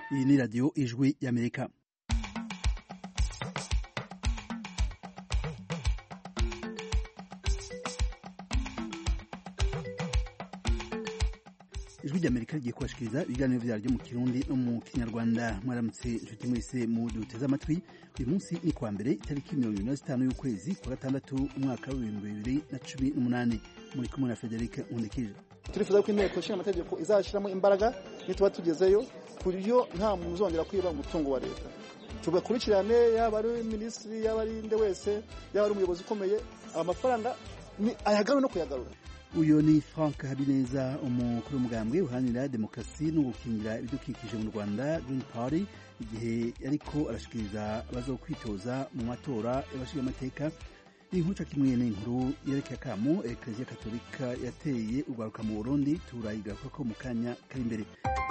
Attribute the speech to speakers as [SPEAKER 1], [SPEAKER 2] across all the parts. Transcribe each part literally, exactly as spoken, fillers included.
[SPEAKER 1] Iyi ni radiyo ijwi y'Amerika. Ijwi ry'Amerika rigiye kubashikiriza ibiganiro vyaryo mu Kirundi no mu Kinyarwanda. Mwaramutse inshuti mwese mu duteze amatwi. Uyu munsi ni kwa mbere itariki mirongo ibiri na zitanu y'ukwezi kwa gatandatu umwaka w'ibihumbi bibiri na cumi n'umunani. Muri kumwe na Frederic Nkundikije.
[SPEAKER 2] Turifuza ko inteko ishinga amategeko izashiramo imbaraga nituba tugezeyo ku buryo nta muntu uzongera kwiba umutungo wa leta. Tugakurikirane yaba ari minisitiri yaba ari nde wese yaba ari umuyobozi ukomeye amafaranga ni ayagarura no kuyagarura.
[SPEAKER 1] Uyo ni Frank Habineza, umukuru w'umugambwe uharanira demokarasi no gukingira ibidukikije mu Rwanda Green Party, igihe ariko arashikiriza abazokwitoza mu matora y'abashinga amateka. Inkuru kimwe n'inkuru yerekeye akamo Eklezia Katolika yateye urwaruka mu Burundi turayigaruka ko mu kanya kari imbere.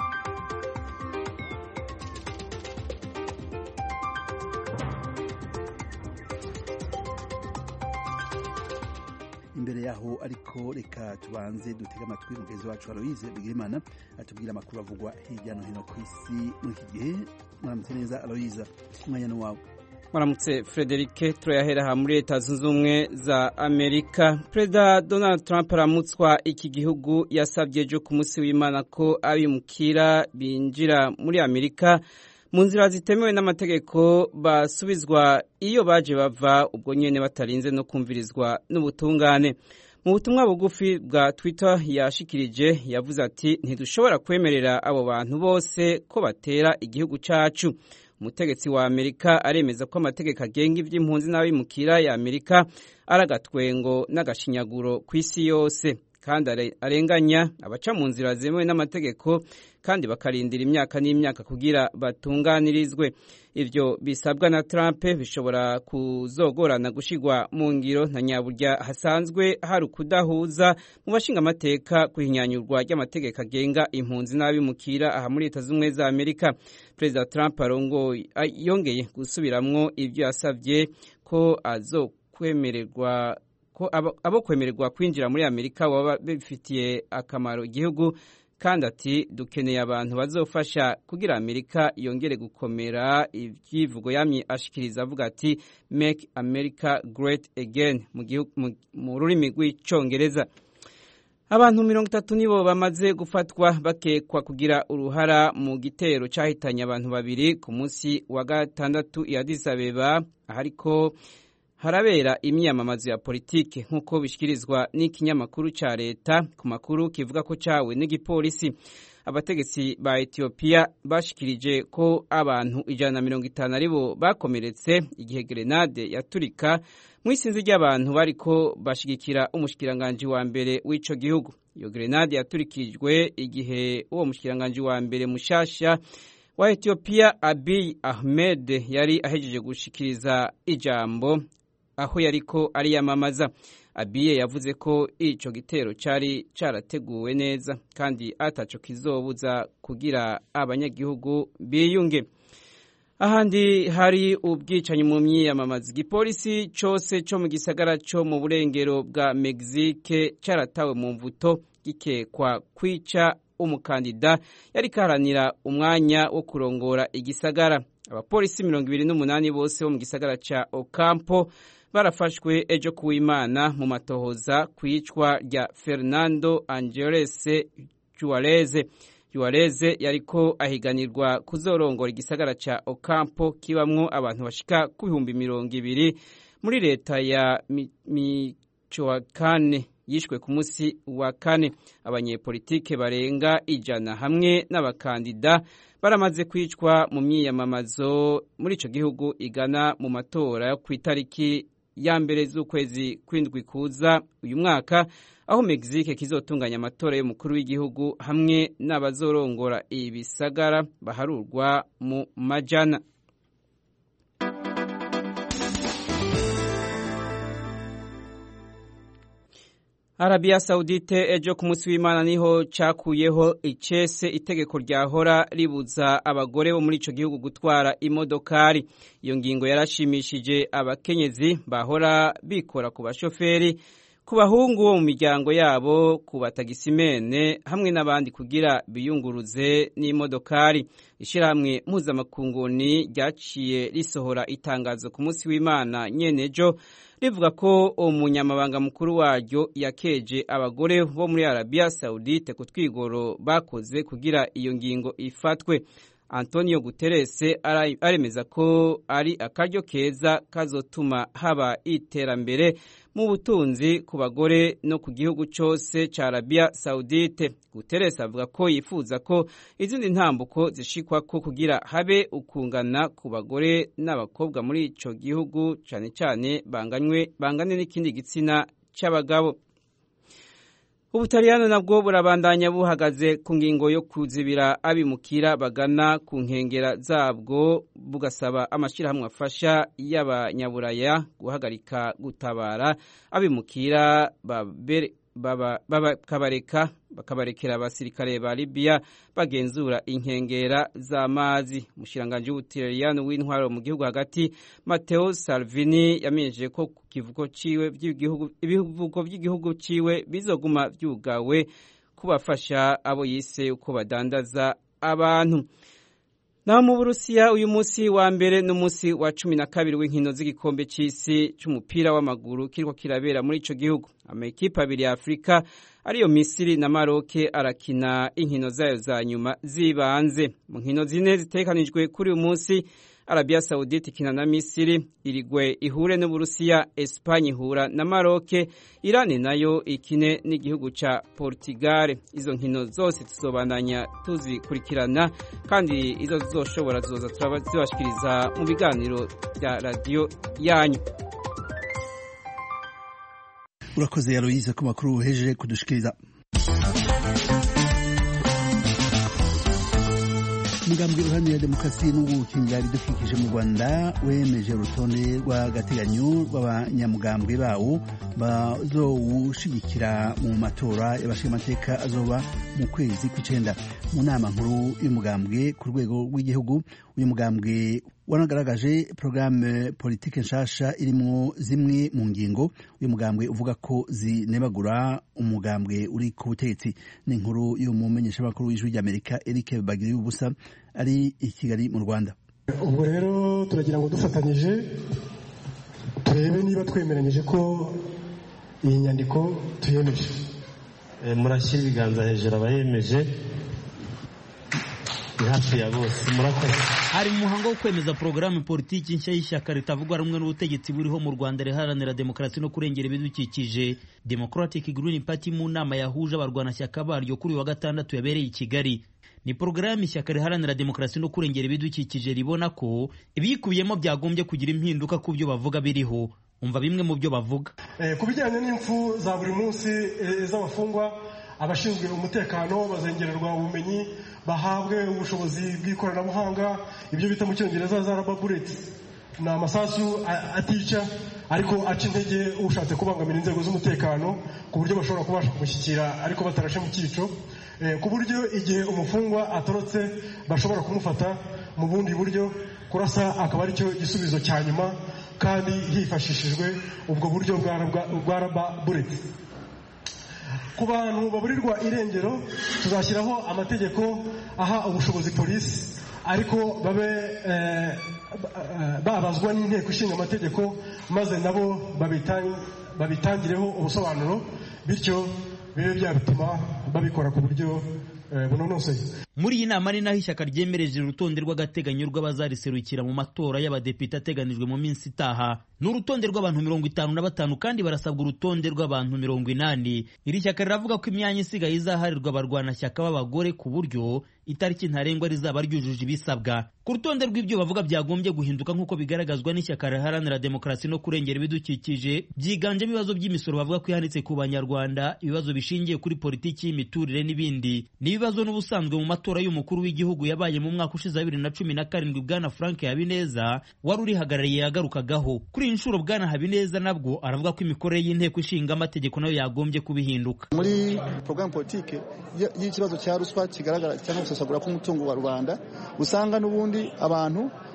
[SPEAKER 1] Imbere yaho ariko reka tubanze dutega amatwi mugenzi wacu Aloise Bigirimana atubwira amakuru avugwa hirya no hino ku isi muri iki gihe. Mwaramutse neza Aloise, umwanya wawe.
[SPEAKER 3] Maramutse Frederic, turayahera ha muri Leta Zunze Ubumwe za Amerika. Perezida Donald Trump aramutswa iki gihugu yasabye ejo ku munsi w'Imana ko abimukira binjira muri Amerika mu nzira zitemewe n'amategeko basubizwa iyo baje bava, ubwo nyene batarinze no kumvirizwa n'ubutungane. Mu butumwa bugufi bwa Twitter yashikirije yavuze ati ntidushobora kwemerera abo bantu bose ko batera igihugu cacu. Umutegetsi wa Amerika aremeza ko amategeko agenga ivy'impunzi n'abimukira ya Amerika aragatwengo n'agashinyaguro ku isi yose, kandi arenganya abaca mu nzira zemewe n'amategeko kandi bakarindira imyaka n'imyaka kugira batunganirizwe. Ivyo bisabwa na Trump bishobora kuzogorana gushigwa mu ngiro na nyaburya hasanzwe hari ukudahuza mu bashinga amateka kuhinyanyurwa ry'amategeko agenga impunzi n'abimukira aha muri Leta Zunze za Amerika. Perezida Trump arongo yongeye gusubiramwo ivyo yasavye ko azokwemererwa ko abo kwemererwa kwinjira muri Amerika baba bifitiye akamaro igihugu, kandi ati dukeneye abantu bazofasha kugira Amerika yongere gukomera. Ivyivugo yamye ashikiriza avuga ati Make America Great Again mu gihugu mu rurimi rw'icongereza. Abantu mirongo itatu nibo bamaze gufatwa bakekwa kugira uruhara mu gitero cahitanye abantu babiri ku munsi wa gatandatu i Addis Abeba, hariko harabera imyamamazo ya politike nk'uko bishikirizwa n'ikinyamakuru ca leta ku makuru kivuga ko cawe n'igipolisi. Abategetsi ba Ethiopia bashikirije ko abantu ijana na mirongo itanu aribo bakomeretse igihe grenade yaturika mwisinzi ry'abantu bariko bashigikira umushikiranganje wa mbere w'ico gihugu. Iyo grenade yaturikijwe igihe uwo mushikiranganje wa mbere mushasha wa Ethiopia Abiy Ahmed yari ahejeje gushikiriza ijambo aho yariko ariyamamaza. Abiye yavuze ko ico gitero cari carateguwe neza kandi ataco kizobuza kugira abanyagihugu biyunge. Ahandi hari ubwicanyi mu myiyamamaza. Igipolisi cose co mu gisagara co mu burengero bwa Mexique caratawe mu mvuto gikekwa kwica umukandida yari kaharanira umwanya wo kurongora igisagara. Abapolisi mirongo ibiri n'umunani bose bo mu gisagara ca Ocampo barafashwe ejo kuw'Imana mu matohoza kwicwa rya Fernando Angeles Juarez. Juarez yariko ahiganirwa kuzorongora igisagara ca Ocampo kibamwo abantu bashika ku bihumbi mirongo ibiri muri leta ya Michoacán. Yishwe ku munsi wa kane. Abanyepolitike barenga ijana hamwe n'abakandida baramaze kwicwa mu myiyamamazo muri ico gihugu igana mu matora ku itariki ya mbere z'ukwezi kw'indwi kuza uyu mwaka, aho Mexique kizotunganya amatora y'umukuru w'igihugu hamwe n'abazorongora ibisagara baharurwa mu majana. Arabia Saudite ejo ku munsi w'Imana niho cakuyeho icese itegeko ryahora ribuza abagore bo muri ico gihugu gutwara imodokari. Iyo ngingo yarashimishije abakenyezi bahora bikora ku bashoferi ku bahungu bo mu miryango yabo, ku batagisimene hamwe n'abandi kugira biyunguruze n'imodokari. Ishirahamwe mpuzamakunguni ryaciye risohora itangazo ku munsi w'Imana nyenejo rivuga ko umunyamabanga mukuru waryo yakeje abagore bo muri Arabia Saudite ku twigoro bakoze kugira iyo ngingo ifatwe. Antonio Guterres aremeza ko ari akaryo keza kazotuma haba iterambere mu butunzi ku bagore no ku gihugu cyose ca Arabia Saudite. Guterres avuga ko yifuza ko izindi ntambuko zishikwa ko kugira habe ukungana ku bagore n'abakobwa muri ico gihugu, cyane cyane banganywe bangane n'ikindi gitsina c'abagabo. Ubutaliyano nabwo burabandanya buhagaze ku ngingo yo kuzibira abimukira bagana ku nkengera zabwo, bugasaba amashirahamwe afasha y'abanyaburaya guhagarika gutabara abimukira babere bakabareka bakabarekera abasirikare ba Libya bagenzura inkengera z'amazi. Umushiranganje w'Ubutaliyano w'intwaro mu gihugu hagati Matteo Salvini yamenyesheje ko ku kivugo ciwe by'igihugu ibivugo by'igihugu ciwe bizoguma vyugawe kubafasha abo yise uko badandaza abantu. Naho mu Burusiya uyu munsi wa mbere n'umunsi wa cumi na kabiri w'inkino z'igikombe c'isi c'umupira w'amaguru kiriko kirabera muri ico gihugu. Amakipe abiri ya Afrika ariyo Misiri na Maroc arakina inkino zayo za nyuma zibanze. Mu nkino zine zitekanijwe kuri uyu munsi, Arabia Saudite ikina na Misiri, Irigwe ihure n'Uburusiya, Espanye ihura na Maroc, Irani nayo ikine n'igihugu ca Portugal. Izo nkino zose tuzobandanya tuzikurikirana kandi izo zizoshobora zoza turabashikiriza mu biganiro bya radio yanyu.
[SPEAKER 1] Urakoze Aloise ku makuru hejeje kudushikiriza. Umugambi uharanira demokarasi n'ugukingira ibidukikije mu Rwanda wemeje urutonde rw'agateganyo rw'abanyamugambwe bawo bazowushigikira mu matora y'abashingamateka azoba mu kwezi kw'icenda. Mu nama nkuru y'umugambwe ku rwego rw'igihugu, uyu mugambwe wanagaragaje programme politique nshasha irimwo zimwe mu ngingo uyu mugambwe uvuga ko zinebagura umugambwe uri ku butegetsi. Ni inkuru y'umumenyesha makuru w'ijwi ry'Amerika Eric Bagiri ubusa ari i Kigali mu Rwanda.
[SPEAKER 4] Ubwo rero turagira ngo dufatanyije turebe niba twemeranyije ko iyi nyandiko tuyemeje.
[SPEAKER 5] E, murashyira ibiganza hejuru abayemeje hafi ya bose. Murakoze.
[SPEAKER 6] Hari umuhango wo kwemeza programme politiki nshya y'ishyaka ritavugwa rumwe n'ubutegetsi buriho mu Rwanda riharanira demokarasi no kurengera ibidukikije Democratic Green Party mu nama yahuje abarwanashyaka baryo kuri wa gatandatu yabereye i Kigali. Ni programme ishyaka riharanira demokarasi no kurengera ibidukikije ribona ko ibikubiyemo byagombye kugira impinduka ku byo bavuga biriho. Umva bimwe mu byo bavuga.
[SPEAKER 4] Eh, kubijyanye n'impfu za buri munsi e, z'abafungwa, abashinzwe umutekano bazengererwa ubumenyi, bahabwe ubushobozi bw'ikoranabuhanga, ibyo bita mu Cyongereza za rubber bullets. Na amasasu atica ariko aca intege ushatse kubangamira inzego z'umutekano ku buryo bashobora kubasha kumushyikira ariko batarashe mu cyico, e, ku buryo igihe umufungwa atorotse bashobora kumufata mu bundi buryo, kurasa akaba ari cyo gisubizo cya nyuma kandi hifashishijwe ubwo buryo bwa rubber bullets. Ku bantu baburirwa irengero tuzashyiraho amategeko aha ubushobozi polisi ariko babe eh, babazwa n'inteko ishinga amategeko maze nabo babitangireho ubusobanuro bityo bibe byatuma babikora ku buryo bunonoseye.
[SPEAKER 6] Muri iyi nama ni naho ishyaka ryemereje urutonde rw'agateganyo rw'abazariserukira mu matora y'abadepite ateganijwe mu minsi itaha. Ni urutonde rw'abantu mirongo itanu na batanu kandi barasabwa urutonde rw'abantu mirongo inani. Iri shyaka riravuga ko imyanya isigaye izaharirwa abarwanashyaka b'abagore ku buryo itariki ntarengwa rizaba ryujuje ibisabwa. Ku rutonde rw'ibyo bavuga byagombye guhinduka nk'uko bigaragazwa n'ishyaka riharanira demokarasi no kurengera ibidukikije, byiganjemo ibibazo by'imisoro bavuga ko ihanitse ku banyarwanda, ibibazo bishingiye kuri politiki y'imiturire n'ibindi. Ni ibibazo n'ubusanzwe mu matora y'umukuru w'igihugu yabaye mu mwaka ushize wa bibiri na cumi na karindwi Bwana Frank Habineza wari urihagarariye yagarukagaho. Kuri iyi nshuro Bwana Habineza nabwo aravuga ko imikorere y'inteko ishinga amategeko nayo yagombye kubihinduka.
[SPEAKER 2] Muri programme politique y'ikibazo cya ruswa kigaragara cyangwa gusesagura k'umutungo wa rubanda, usanga n'ubundi abantu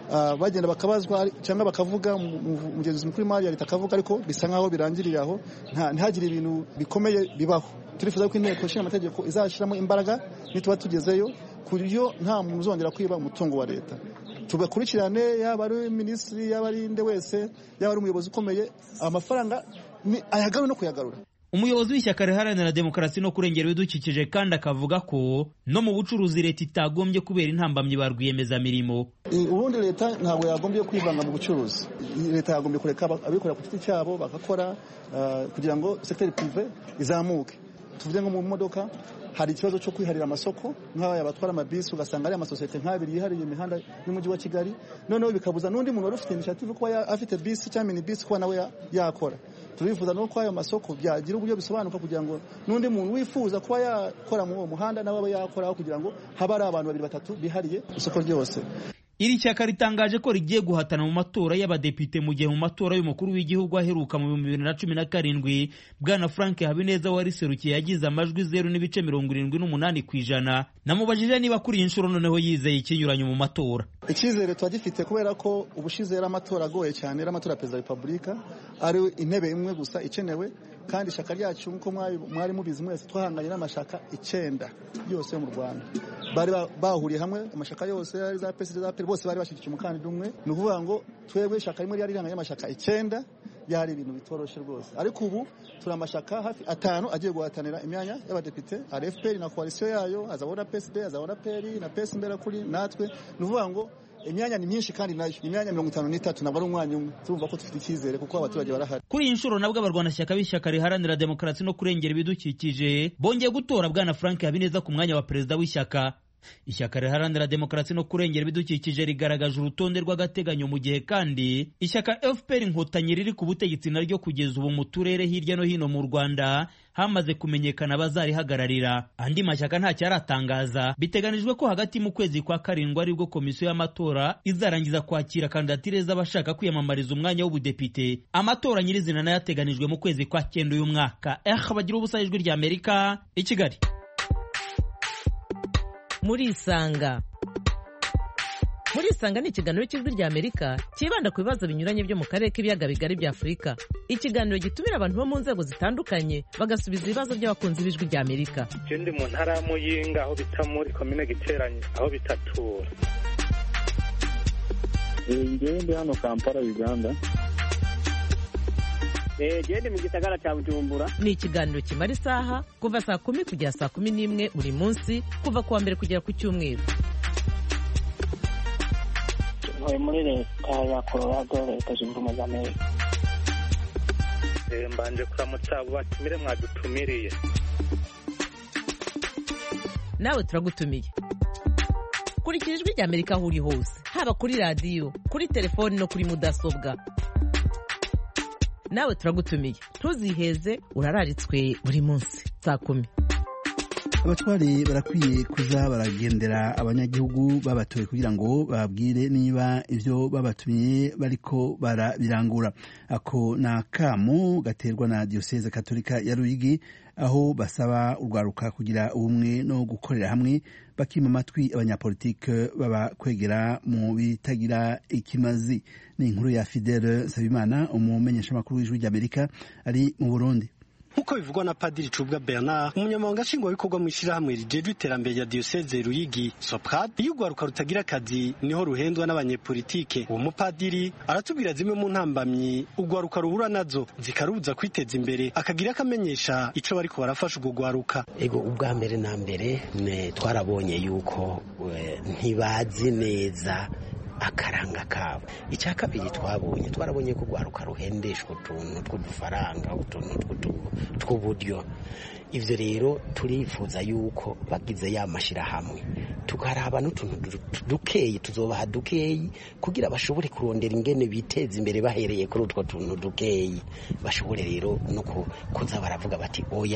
[SPEAKER 2] uh, bagenda bakabazwa cyangwa bakavuga umugenzuzi mukuru w'imari ya leta akavuga ariko bisa nkaho birangiriye aho ntihagire ibintu bikomeye bibaho. Turifuza ko inteko ishinga amategeko izashiramo imbaraga nituba tugezeyo ku buryo nta muntu uzongera kwiba umutungo wa leta. Tugakurikirane yaba ari minisitiri yaba ari nde wese yaba ari umuyobozi ukomeye amafaranga ni ayagarura no kuyagarura.
[SPEAKER 6] Umuyobozi w'ishyaka riharanira demokarasi no kurengera ibidukikije kandi akavuga ko no mu bucuruzi leta itagombye kubera intambamyi ba rwiyemezamirimo.
[SPEAKER 2] Ubundi leta ntabwo yagombye kwivanga mu bucuruzi. Leta yagombye kureka abikorera ku giti cyabo bagakora uh, kugira ngo secteur privé izamuke. Tuvuze nko mu modoka hari ikibazo cyo kwiharira amasoko nk'aba yabatwara amabisi ugasanga ari amasosiyete nk'abiri yihariye imihanda y'umujyi wa Kigali, noneho bikabuza n'undi muntu wari ufite initiative kuba afite bisi cyangwa mini bisi kuba nawe yakora. Turifuza no ko ayo masoko byagira uburyo bisobanuka kugira ngo n'undi muntu wifuza kuba yakora mu muhanda nawe aba yakora kugira ngo haba ari abantu babiri batatu bihariye isoko ryose.
[SPEAKER 6] Iri cyaka ritangaje ko rigiye guhatana mu matora y'abadepite mu gihe mu matora y'umukuru w'igihugu aheruka mu bibiri na cumi na karindwi Bwana Frank Habineza wariserukiye yagize amajwi zero n'ibice mirongo irindwi n'umunani ku ijana. Namubajije niba kuri iyi nshuro noneho yizeye ikinyuranyo mu matora.
[SPEAKER 2] Icyizere twagifite kubera ko ubushize yari amatora agoye cyane, yari amatora ya perezida wa repubulika, ari intebe imwe gusa ikenewe, kandi ishyaka ryacu nk'uko mwari mubizi mwese twahanganye n'amashaka icyenda yose yo mu Rwanda. Bari bahuriye hamwe amashaka yose yari za P S D za P R bose bari bashyigikiye umukandida umwe. Ni ukuvuga ngo twebwe ishyaka rimwe ryari riranganye amashaka icyenda, yari ibintu bitoroshe rwose. Ariko ubu turi amashaka hafi atanu agiye guhatanira imyanya y'abadepite, ari F P R na koalisiyo yayo, azabona P S D, azabona P R na P S mbera kuri natwe. Ni ukuvuga ngo imyanya ni myinshi kandi nayo imyanya mirongo itanu n'itatu nabwo ari umwanya umwe. Turumva ko dufite icyizere kuko abaturage barahari.
[SPEAKER 6] Kuri iyi nshuro nabwo abarwanashyaka b'ishyaka riharanira demokarasi no kurengera ibidukikije bongeye gutora Bwana Frank Habineza ku mwanya wa perezida w'ishyaka. Ishyaka riharanira demokarasi no kurengera ibidukikije rigaragaje urutonde rw'agateganyo mu gihe kandi ishyaka F P R Inkotanyi riri ku butegetsi naryo kugeza ubu mu turere hirya no hino mu Rwanda hamaze kumenyekana abazarihagararira. Andi mashyaka nta cyaratangaza. Biteganijwe ko hagati mu kwezi kwa karindwi aribwo komisiyo y'amatora izarangiza kwakira kandidatire z'abashaka kwiyamamariza umwanya w'ubudepite. Amatora nyirizina nayo yateganijwe mu kwezi kwa cyenda uyu mwaka. Eh bagira ubusa ijwi rya Amerika i Kigali.
[SPEAKER 7] Muri Isanga. Muri Isanga ni ikiganiro cy'ijwi rya Amerika kibanda ku bibazo binyuranye byo mu karere k'ibiyaga bigari bya Afurika. Ikiganiro gitumira abantu bo mu nzego zitandukanye bagasubiza ibibazo by'abakunzi b'ijwi rya Amerika.
[SPEAKER 8] Ikindi mu ntara ya Muyinga aho bita muri komine Giteranye aho bitatura.
[SPEAKER 9] Ngende hano Kampala Uganda.
[SPEAKER 10] Eh gende mu gisagara cya Bujumbura.
[SPEAKER 7] Ni ikiganiro kimara isaha kuva saa kumi kugera saa kumi n'imwe buri munsi kuva kuwa mbere kugera ku cyumweru.
[SPEAKER 10] Ntuye muri leta ya Colorado, leta zunze ubumwe za Amerika.
[SPEAKER 8] Eh mbanje kuramutsa abo batumire mwadutumiriye.
[SPEAKER 7] Nawe turagutumiye. Kurikira ijwi rya Amerika aho uri hose, haba kuri radio, kuri telefoni no kuri mudasobwa. Nawe turagutumiye. Ntuziheze, urararitswe buri munsi saa kumi.
[SPEAKER 1] Abatware barakwiye kuza baragendera abanyagihugu babatoye kugira ngo babwire niba ivyo babatumiye bariko barabirangura. Ako na kamo gaterwa na Diocese Katolika ya Ruyigi aho basaba urwaruka kugira ubumwe no gukorera hamwe bakima amatwi abanyapolitike baba kwegera mu bitagira ikimazi. Ni inkuru ya Fidele Sabimana umumenyesha makuru w'ijwi rya Amerika ari mu Burundi.
[SPEAKER 11] Nkuko bivugwa na Padiri Cubwa Bernard umunyamabanga nshingwabikorwa mu ishyirahamwe rijejwe iterambere ya Diocese Ruyigi Soprad, iyo urwaruka rutagira akazi niho ruhendwa n'abanyepolitike. Uwo mupadiri aratubwira zimwe mu ntambamyi urwaruka ruhura nazo zikarubuza kwiteza imbere, akagira akamenyesha ico bariko barafasha urwo rwaruka.
[SPEAKER 12] Ego ubwa mbere na mbere twarabonye yuko ntibazi neza akaranga kabo. Icya kabiri twabonye twarabonye ko rwaruka ruhendeshwa utuntu tw'udufaranga, utuntu tw'uburyo. Ivyo rero turifuza yuko bagize ya mashirahamwe tukaraba n'utuntu dukeyi, tuzobaha dukeyi kugira bashobore kurondera ingene biteza imbere bahereye kuri utwo tuntu dukeyi. Bashobore rero no kuza baravuga bati oya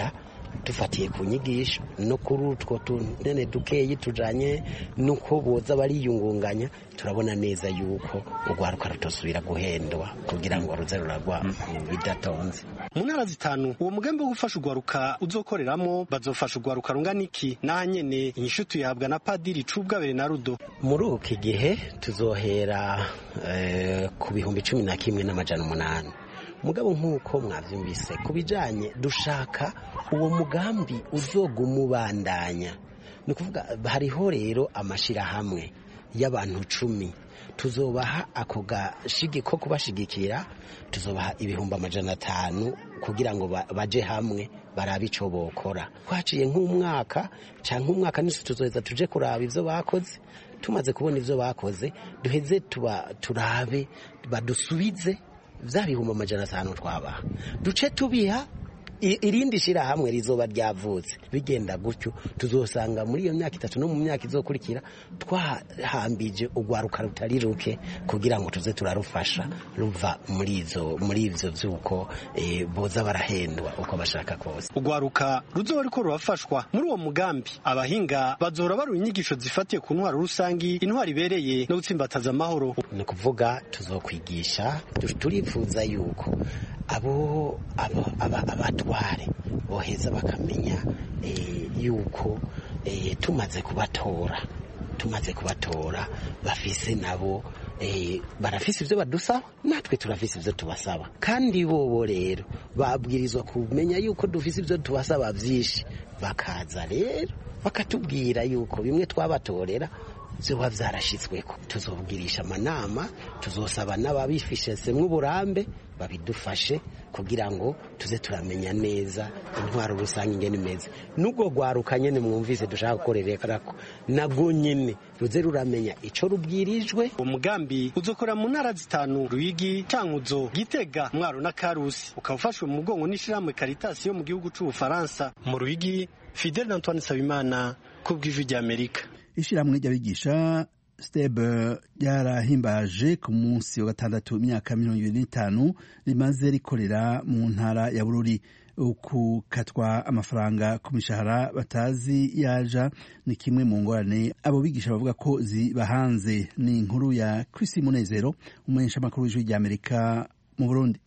[SPEAKER 12] dufatiye ku nyigisho no kuri utwo tunene dukeyi tujanye nuko boza bariyungunganya turabona neza yuko urwaruka rutosubira guhendwa kugira ngo ruze ruragwa bidatonze.
[SPEAKER 11] Mu ntara zitanu uwo mugambi wo gufasha urwaruka uzokoreramo bazofasha urwaruka rungana iki naha nyene inyishu tuyahabwa na Padiri Cubwa Benarudo.
[SPEAKER 12] Muri uki gihe tuzohera eh, ku bihumbi cumi na kimwe n'amajana umunani. Mugabo nk'uko mwavyumvise kubijanye dushaka uwo mugambi uzogumubandanya. Ni kuvuga hariho rero amashira hamwe y'abantu cumi tuzobaha ako gashigi ko kubashigikira tuzobaha ibihumbi amajana atanu kugira ngo baje hamwe barabe ico bokora. Twaciye nk'umwaka canke umwaka nisi tuzoheza tuje kuraba ivyo bakoze, tumaze kubona ivyo bakoze duheze tuba turabe badusubize vya bihumbi amajana atanu twabaha duce tubiha irindi shira hamwe rizoba ryavutse. Bigenda gutyo tuzosanga muri iyo myaka itatu no mu myaka izokurikira twahambije urwaruka rutari ruke kugira ngo tuze turarufasha ruva muri izo muri ivyo vyuko e, boza barahendwa uko bashaka kose.
[SPEAKER 11] Urwaruka ruzoba ariko rurafashwa muri uwo mugambi. Abahinga bazora baru inyigisho zifatiye ku ntwaro rusangi, intwaro ibereye no gutsimbataza amahoro.
[SPEAKER 12] Ni kuvuga tuzokwigisha, turifuza yuko abo abo abatware boheza bakamenya e, yuko e, tumaze kubatora tumaze kubatora bafise nabo e, barafise ivyo badusaba natwe turafise ivyo tubasaba, kandi bobo rero babwirizwa kumenya yuko dufise ivyo tubasaba vyinshi, bakaza rero bakatubwira yuko bimwe twabatorera vyoba vyarashitsweko. Tuzobwirisha amanama, tuzosaba n'ababifishesemwo uburambe babidufashe kugira ngo tuze turamenya neza intwaro rusange ingene imeze. Nubwo rwaruka nyene mwumvise dushaka gukorerako nabwo nyene ruze ruramenya ico rubwirijwe.
[SPEAKER 11] Umugambi uzokora mu ntara zitanu: Ruyigi, Cankuzo, Gitega, Mwaro na Karusi. Ukabufashwe mu mugongo n'ishirahamwe Caritas yo mu gihugu c'Ubufaransa. Mu Ruyigi, Fidel Antoine Sabimana ku bw'Ijwi ry'Amerika.
[SPEAKER 1] Ishirahamwe ry'abigisha Steb ryarahimbaje ku munsi wa gatandatu imyaka mirongo ibiri n'itanu rimaze rikorera mu ntara ya Bururi. Ukukatwa amafaranga ku mishahara batazi yaja ni kimwe mu ngorane abo bigisha bavuga ko zibahanze. Ni inkuru ya Chris Munezero, umumenyesha makuru w'Ijwi ry'Amerika mu Burundi.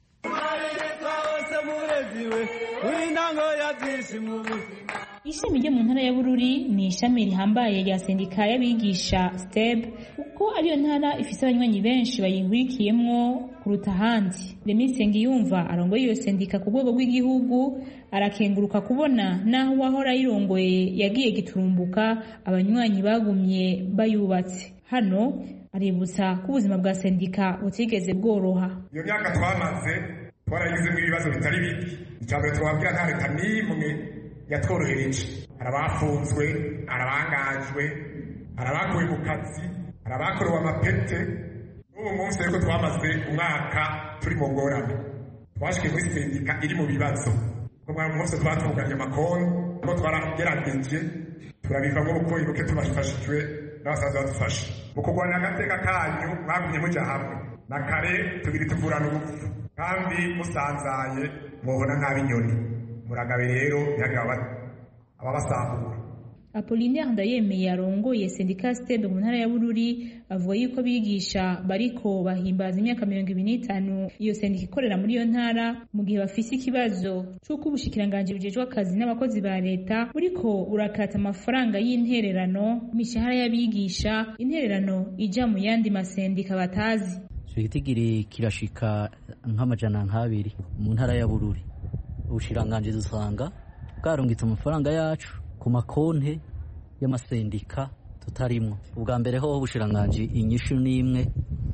[SPEAKER 13] Ishami ryo mu ntara ya Bururi ni ishami rihambaye rya sendika y'abigisha Steb, kuko ariyo ntara ifise abanywanyi benshi bayihurikiyemwo kuruta ahandi. Remi Sengiyumva arongoye iyo sendika ku rwego rw'igihugu arakenguruka kubona naho wahora yirongoye yagiye giturumbuka abanywanyi bagumye bayubatse. Hano aributsa ko ubuzima bwa sendika butigeze bworoha.
[SPEAKER 14] Iyo myaka twamaze twaragize ibibazo bitari bike. Icyambere twabwira nta leta n'imwe yatworohereje. Arabafunzwe, arabangajwe, arabakuwe mu kazi, arabakorewe amapete. N'ubu munsi ariko twamaze umwaka turi mu ngorane. Twashikiye muri sendika iri mu bibazo. Kuko mwari munsi twatunganya amakonti, ngo twaragerageje turabivamo uko ibuke tubashishijwe n'abasaza badufasha. Mu kurwanya agateka kanyu mwagumye muja hamwe. Na kare tubiri tuvurana ubupfu. Kandi musanzaye muhona nk'abinyoni. Muragabe rero yagaba ababasambura.
[SPEAKER 13] Apollinaire Ndayemeye arongoye sendika Steb mu ntara ya Bururi avuga yuko bigisha bariko bahimbaza imyaka mirongo ibiri n'itanu iyo sendika ikorera muri iyo ntara, mu gihe bafise ikibazo c'uko ubushikiranganje bujejwe akazi n'abakozi ba leta buriko urakata amafaranga y'intererano imishahara y'abigisha, intererano ija mu yandi masendika batazi.
[SPEAKER 15] Igitigiri kirashika nk'amajana nk'abiri mu ntara ya Bururi. Ubushiranganje dusanga bwarungitse amafaranga yacu ku makonte y'amasendika tutarimwo. Ubwa mbere ho ubushiranganje inyishu n'imwe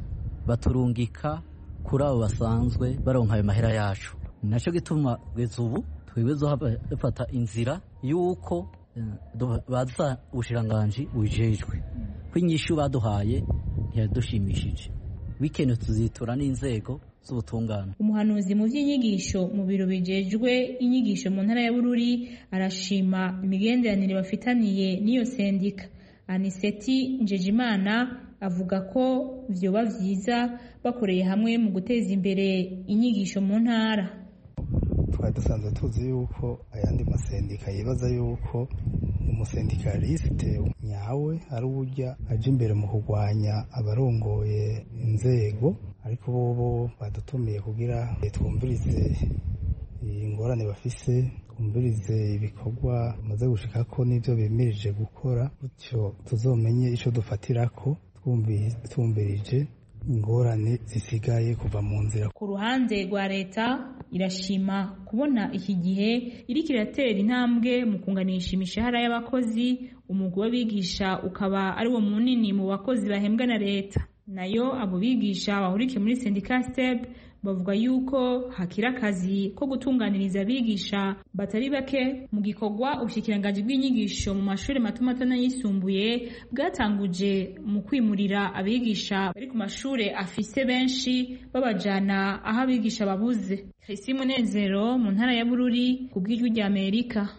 [SPEAKER 15] baturungika kuri abo basanzwe baronka ayo mahera yacu. Naco gituma bweze ubu twibezo hafata inzira yuko baza ubushiranganje bujejwe kwinyishu baduhaye ntiyadushimishije, bikene tuzitura n'inzego z'ubutungane.
[SPEAKER 13] Umuhanuzi mu by'inyigisho mu biro bijejwe inyigisho mu ntara ya Bururi arashima imigenderanire bafitaniye n'iyo sendika. Aniseti Njejimana avuga ko vyoba vyiza bakoreye hamwe mu guteza imbere inyigisho mu ntara.
[SPEAKER 16] twari dusanzwe tuzi yuko ayandi masendika yibaza yuko umusendikaliste nyawe ari uburya aje imbere mu kurwanya abarongoye inzego, ariko bobo badutumiye kugira twumvirize ingorane bafise, twumvirize ibikorwa bamaze gushikako n'ivyo bemereje gukora, gutyo tuzomenye ico dufatirako twumvirije ingorane zisigaye kuva mu nzira.
[SPEAKER 13] Ku ruhande rwa leta irashima kubona iki gihe iriko iratera intambwe mu kunganisha imishahara y'abakozi, umugwi w'abigisha ukaba ari wo munini mu bakozi bahembwa na leta. Nayo abo bigisha bahurikiye muri sendika STEB bavuga yuko hakira akazi ko gutunganiriza abigisha batari bake mu gikorwa ubushikiranganji bw'inyigisho mu mashuri mato mato n'ayisumbuye bwatanguje mu kwimurira abigisha bari ku mashuri afise benshi babajana aho abigisha babuze. Christine Munezero mu ntara ya Bururi ku bw'ijwi rya Amerika.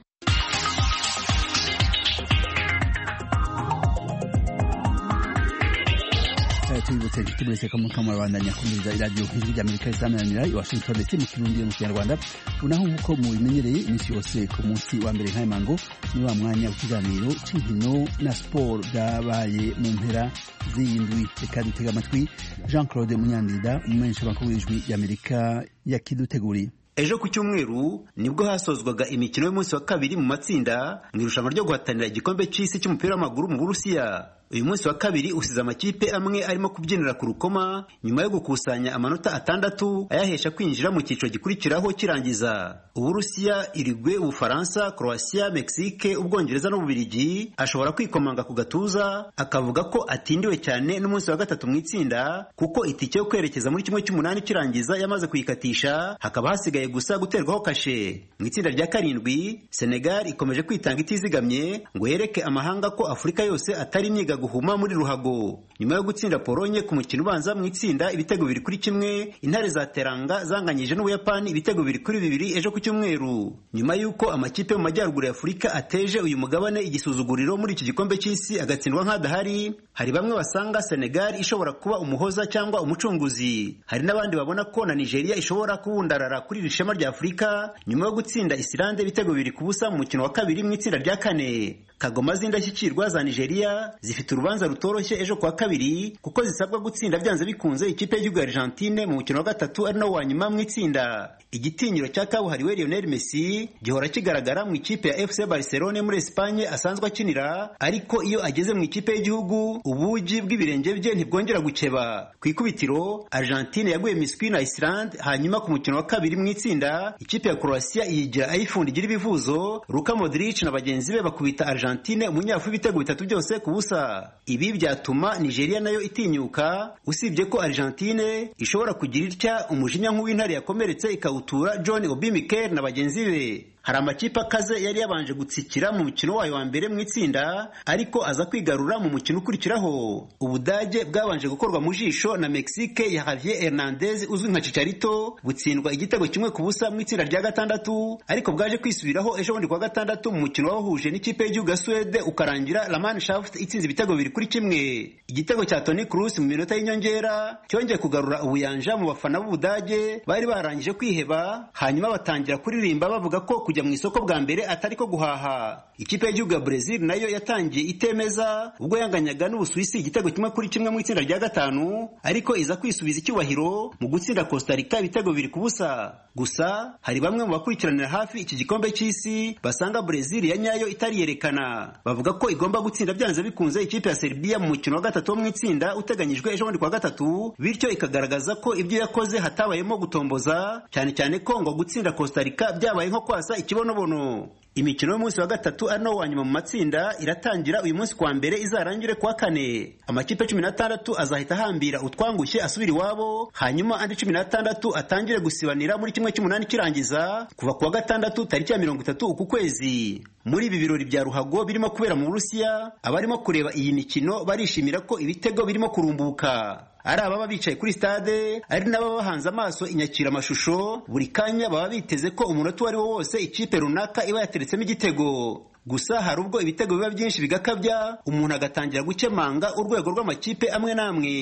[SPEAKER 1] tubibutse tubiretse ko mu kamurabandanya kumviriza iradiyo nk'ijwi ry'Amerika izamananira i Washington D C mu kirundi mu kinyarwanda. Unaho nk'uko mubimenyereye iminsi yose ku munsi wa mbere nk'aya mango ni wa mwanya w'ikiganiro c'inkino na sport byabaye mu mpera z'indwi. Reka dutega amatwi Jean Claude Munyandida umumenyesha makuru w'ijwi ry'Amerika yakiduteguriye.
[SPEAKER 17] Ejo ku cyumweru nibwo hasozwaga imikino y'umunsi wa kabiri mu matsinda mu irushanwa ryo guhatanira igikombe c'isi cy'umupira w'amaguru mu Burusiya. Uyu munsi wa kabiri usize amakipe amwe arimo kubyinira ku rukoma nyuma yo gukusanya amanota atandatu ayahesha kwinjira mu cyiciro gikurikiraho kirangiza. Uburusiya, Uruguay, Ubufaransa, Croatia, Mexique, Ubwongereza n'Ububirigi ashobora kwikomanga ku gatuza akavuga ko atindiwe cyane n'umunsi wa gatatu mu itsinda kuko itike yo kwerekeza muri kimwe cy'umunani kirangiza yamaze kuyikatisha, hakaba hasigaye gusa guterwaho kashe. Mu itsinda rya karindwi Senegal ikomeje kwitanga itizigamye ngo yereke amahanga ko Afurika yose atari imyiga guhuma muri ruhago. Nyuma yo gutsinda Polonye ku mukino ubanza mu itsinda ibitego bibiri kuri kimwe, intare za Teranga zanganyije n'Ubuyapani ibitego bibiri kuri bibiri ejo ku cyumweru. Nyuma yuko amakipe mu majyaruguru ya Afurika ateje uyu mugabane igisuzuguriro muri iki gikombe cy'isi agatsindwa nk'adahari, hari bamwe basanga Senegal ishobora kuba umuhoza cyangwa umucunguzi. Hari n'abandi babona ko na Nigeria ishobora kubundarara kuri iri shema rya Afurika nyuma yo gutsinda Islande ibitego bibiri ku busa mu mukino wa kabiri mu itsinda rya kane. Kagoma z'indashyikirwa za Nigeria zifite urubanza rutoroshye ejo kwa kabiri kuko zisabwa gutsinda byanze bikunze ikipe y'igihugu ya Argentine mu mukino wa gatatu ari nawo wa nyuma mu itsinda. Igitinyiro cya kabuhariwe Lionel Messi gihora kigaragara mu ikipe ya F C Barcelona muri Espagne asanzwe akinira, ariko iyo ageze mu ikipe y'igihugu ubugi bw'ibirenge bye ntibwongera gukeba. Ku ikubitiro Argentine yaguye miswi na Islande, hanyuma ku mukino wa kabiri mu itsinda ikipe ya Croatia yigira ayifundigira ibivuzo. Luka Modric na bagenzi be bakubita Argentine umunyafu ibitego bitatu byose ku busa. Ibi byatuma Nigeria nayo itinyuka, usibye ko Argentine ishobora kugira itya umujinya nk'uw'intare yakomeretse ikawutura John Obi Mikel na bagenzi be. Hari amakipe akaze yari yabanje gutsikira mu mukino wayo wa mbere mu itsinda, ariko aza kwigarura mu mukino ukurikiraho. Ubudage bwabanje gukorwa mu jisho na Mexique ya Javier Hernandez uzwi nka Chicharito, butsindwa igitego kimwe ku busa mu itsinda rya gatandatu, ariko bwaje kwisubiraho ejo bundi kwa gatandatu mu mukino wahuje n'ikipe y'igihugu ya Swede ukarangira La Mannschaft itsinze ibitego bibiri kuri kimwe. Igitego cya Toni Kroos mu minota y'inyongera cyongeye kugarura ubuyanja mu bafana b'Ubudage bari barangije kwiheba, hanyuma batangira kuririmba bavuga ko kujya mu isoko bwa mbere atari ko guhaha. Ikipe y'igihugu ya Brazil nayo yatangiye itemeza ubwo yanganyaga n'Ubusuwisi igitego kimwe kuri kimwe mu itsinda rya gatanu, ariko iza kwisubiza icyubahiro mu gutsinda Costa Rica ibitego bibiri ku busa. Gusa hari bamwe mu bakurikiranira hafi iki gikombe cy'isi basanga Brazil ya nyayo itariyerekana, bavuga ko igomba gutsinda byanze bikunze ikipe ya Serbia mu mukino wa gatatu mu itsinda uteganyijwe ejo bundi kwa gatatu, bityo ikagaragaza ko ibyo yakoze hatabayemo gutomboza, cyane cyane ko ngo gutsinda Costa Rica byabaye nko kwasa ikibonobono. Imikino y'umunsi wa gatatu ari nawo wa nyuma mu matsinda iratangira uyu munsi kwa mbere izarangire kwa kane. Amakipe cumi n'atandatu azahita ahambira utwangushye asubira iwabo, hanyuma andi cumi n'atandatu atangire gusibanira muri kimwe cy'umunani kirangiza kuva kuwa gatandatu tariki ya mirongo itatu uku kwezi. Muri ibi birori bya ruhago birimo kubera mu Burusiya, abarimo kureba iyi mikino barishimira ko ibitego birimo kurumbuka. Ari ababa bicaye kuri stade, ari n'ababa bahanze amaso inyakira amashusho, buri kanya baba biteze ko umunota wari wo wose ikipe runaka iba yateretsemo igitego. Gusa hari ubwo ibitego biba byinshi bigakabya, umuntu agatangira gukemanga urwego rw'amakipe amwe namwe.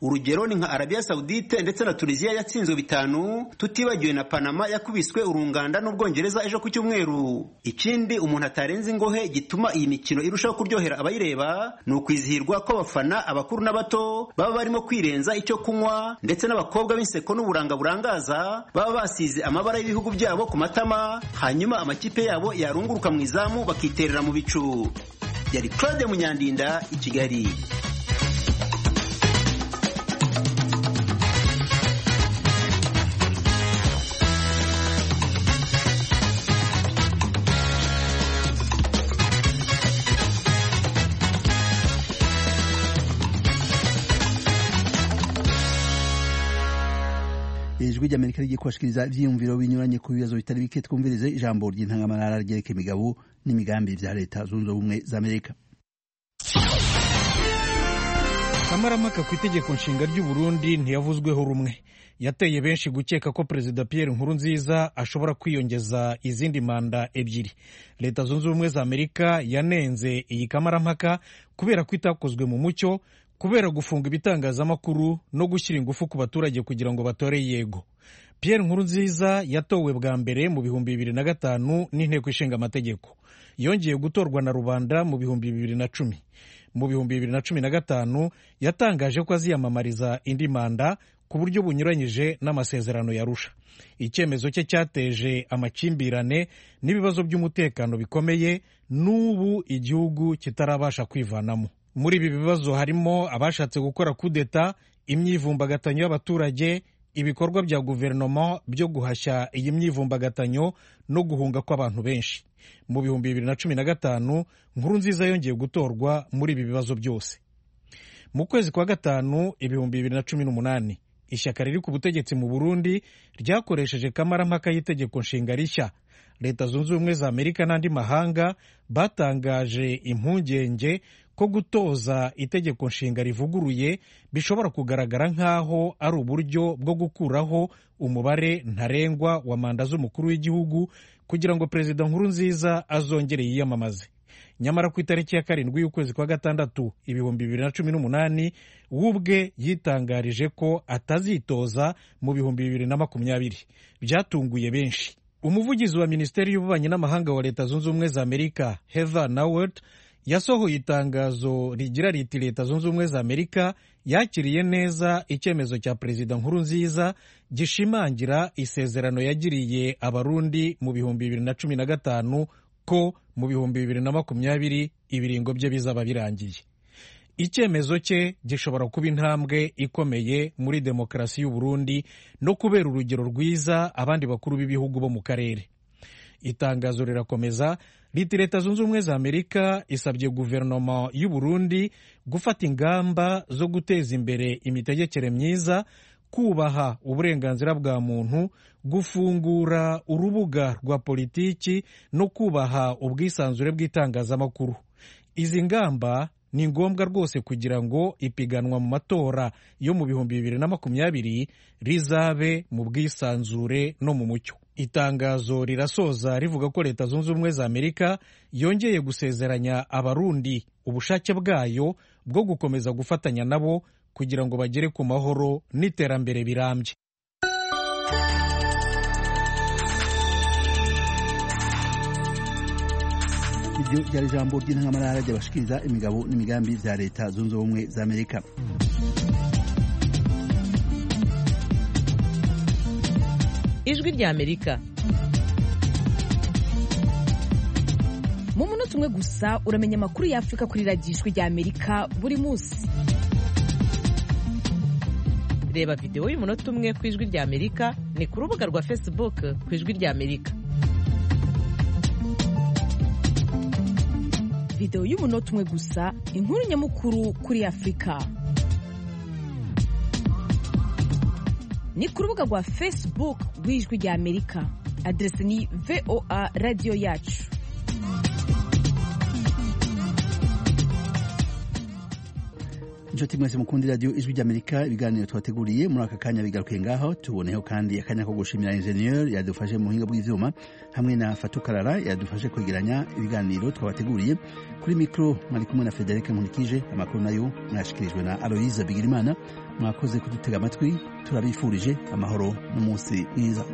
[SPEAKER 17] urugero ni nka Arabia Saudite ndetse na Tunisia yatsinzwe bitanu, tutibagiwe na Panama yakubiswe urunganda n'Ubwongereza ejo ku cyumweru. Ikindi umuntu atarenze ingohe gituma iyi mikino irushaho kuryohera abayireba ni ukwizihirwa ko abafana abakuru n'abato baba barimo kwirenza icyo kunywa, ndetse n'abakobwa b'inseko n'uburanga burangaza baba basize amabara y'ibihugu byabo ku matama, hanyuma amakipe yabo yarunguruka mu izamu bakiterera mu bicu. Yari Claude Munyandinda i Kigali.
[SPEAKER 1] ijwi ry'Amerika rigiye kubashikiriza ivyiyumviro binyuranye ku bibazo bitari bike. Twumvirize ijambo ry'intangamarara ryereka imigabo n'imigambi vya leta zunze ubumwe za Amerika.
[SPEAKER 18] Kamarampaka ku itegeko nshinga ry'u Burundi ntiyavuzweho rumwe, yateye benshi gukeka ko Perezida Pierre Nkurunziza ashobora kwiyongeza izindi manda ebyiri. Leta zunze ubumwe za Amerika yanenze iyi kamarampaka kubera ko itakozwe mu mucyo, kubera gufunga ibitangazamakuru no gushyira ingufu ku baturage kugira ngo batore yego. Pierre Nkurunziza yatowe bwa mbere mu bihumbi bibiri na gatanu n'inteko ishinga amategeko, yongeye gutorwa na rubanda mu bihumbi bibiri na cumi. Mu bihumbi bibiri na cumi na gatanu yatangaje ko aziyamamariza indi manda ku buryo bunyuranyije n'amasezerano yarusha. Icyemezo cye cyateje amakimbirane n'ibibazo by'umutekano bikomeye, n'ubu igihugu kitarabasha kwivanamo. Muri ibi bibazo harimo abashatse gukora kudeta, imyivumbagatanyo y'abaturage, ibikorwa bya guverinoma byo guhashya iyi myivumbagatanyo no guhunga kw'abantu benshi. Mu bihumbi bibiri na cumi na gatanu Nkurunziza yongeye gutorwa muri ibi bibazo byose. Mu kwezi kwa gatanu ibihumbi bibiri na cumi n'umunani ishyaka riri ku butegetsi mu Burundi ryakoresheje kamarampaka y'itegeko nshinga rishya. Leta zunze ubumwe za Amerika n'andi mahanga batangaje impungenge ko gutoza itegeko nshinga rivuguruye bishobora kugaragara nk'aho ari uburyo bwo gukuraho umubare ntarengwa wa manda z'umukuru w'igihugu kugira ngo Perezida Nkurunziza azongere yiyamamaze. Nyamara ku itariki ya karindwi y'ukwezi kwa gatandatu ibihumbi bibiri na cumi n'umunani wubwe yitangarije ko atazitoza mu bihumbi bibiri na makumyabiri. Byatunguye benshi. Umuvugizi wa Minisiteri y'Ububanyi n'Amahanga wa Leta zunze ubumwe za Amerika Heather Nauert yasohoye itangazo rigira riti Leta zunze ubumwe za Amerika yakiriye neza icyemezo cya Perezida Nkurunziza gishimangira isezerano yagiriye abarundi mu bihumbi bibiri na cumi na gatanu ko mu bihumbi bibiri na makumyabiri ibiringo bye bizaba birangiye. Icyemezo cye gishobora kuba intambwe ikomeye muri demokarasi y'u Burundi no kubera urugero rwiza abandi bakuru b'ibihugu bo mu karere. Itangazo rirakomeza riti Leta zunze ubumwe za Amerika isabye guverinoma y'u Burundi gufata ingamba zo guteza imbere imitegekere myiza, kubaha uburenganzira bwa muntu, gufungura urubuga rwa politiki no kubaha ubwisanzure bw'itangazamakuru. Izi ngamba ni ngombwa rwose kugira ngo ipiganwa mu matora yo mu bihumbi bibiri na makumyabiri rizabe mu bwisanzure no mu mucyo. Itangazo rirasoza rivuga ko Leta zunze ubumwe za Amerika yongeye gusezeranya abarundi ubushake bwayo bwo gukomeza gufatanya nabo kugira ngo bagere ku mahoro n'iterambere birambye.
[SPEAKER 1] Iryo ryari ijambo ry'intangamarara ry'abashikiriza imigabo n'imigambi vya Leta zunze ubumwe za Amerika.
[SPEAKER 7] Ijwi rya Amerika.
[SPEAKER 19] Mu munota umwe gusa uramenya amakuru ya Afrika kuri radiyo Ijwi rya Amerika buri munsi.
[SPEAKER 7] Reba video y'umunota umwe ku Ijwi rya Amerika ni ku rubuga rwa Facebook ku Ijwi rya Amerika.
[SPEAKER 19] Video y'umunota umwe gusa, inkuru nyamukuru kuri Afrika. Ni ku rubuga rwa Facebook rw'Ijwi rya Amerika. Adresi ni V O A Radio Yacu.
[SPEAKER 1] inshuti mwese mukundi radio ijwi ry'Amerika ibiganiro twateguriye muri aka kanya bigarukiye ngaho tuboneho kandi akanya ko gushimira ingenieur yadufashe mu buhinga bw'ivyuma hamwe na Fatukarara yadufashe kwegeranya ibiganiro twabateguriye kuri mikro mwari kumwe na Frederic Nkulikije amakuru nayo mwashikirijwe na Aloise Bigirimana mwakoze kudutega amatwi turabifurije amahoro n'umunsi mwiza.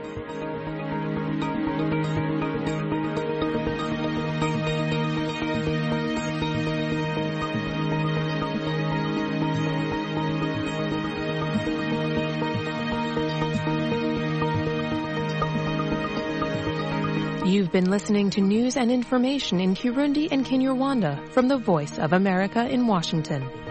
[SPEAKER 20] You've been listening to news and information in Kirundi and Kinyarwanda from the Voice of America in Washington.